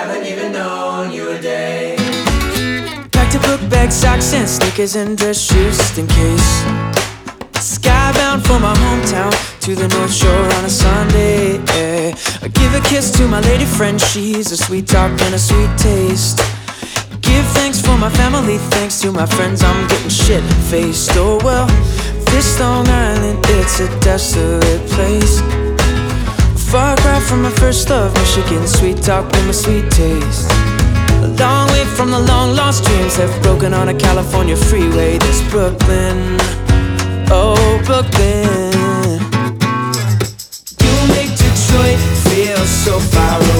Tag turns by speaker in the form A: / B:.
A: haven't even known you a day.
B: Packed a book bag, socks and sneakers and dress shoes just in case. Skybound for my hometown, to the North Shore on a Sunday, yeah. I give a kiss to my lady friend, she's a sweet talk and a sweet taste. Give thanks for my family, thanks to my friends, I'm getting shit-faced. Oh well, this Long Island, it's a desolate place. Far cry from my first love, Michigan, sweet talk with my sweet taste. A long way from the long lost dreams have broken on a California freeway. There's Brooklyn, oh Brooklyn. You make Detroit feel so far away.